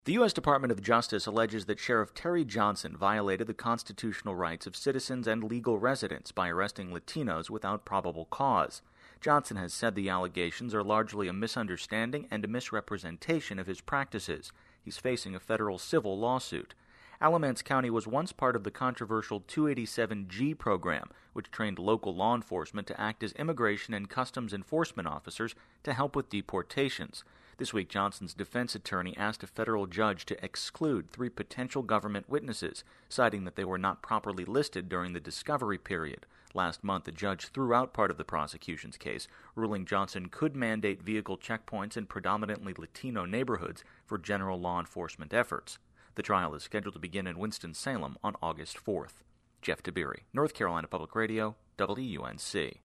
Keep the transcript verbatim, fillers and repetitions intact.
The U S Department of Justice alleges that Sheriff Terry Johnson violated the constitutional rights of citizens and legal residents by arresting Latinos without probable cause. Johnson has said the allegations are largely a misunderstanding and a misrepresentation of his practices. He's facing a federal civil lawsuit. Alamance County was once part of the controversial two eighty-seven G program, which trained local law enforcement to act as immigration and customs enforcement officers to help with deportations. This week, Johnson's defense attorney asked a federal judge to exclude three potential government witnesses, citing that they were not properly listed during the discovery period. Last month, the judge threw out part of the prosecution's case, ruling Johnson could mandate vehicle checkpoints in predominantly Latino neighborhoods for general law enforcement efforts. The trial is scheduled to begin in Winston-Salem on August fourth. Jeff Tiberi, North Carolina Public Radio, W U N C.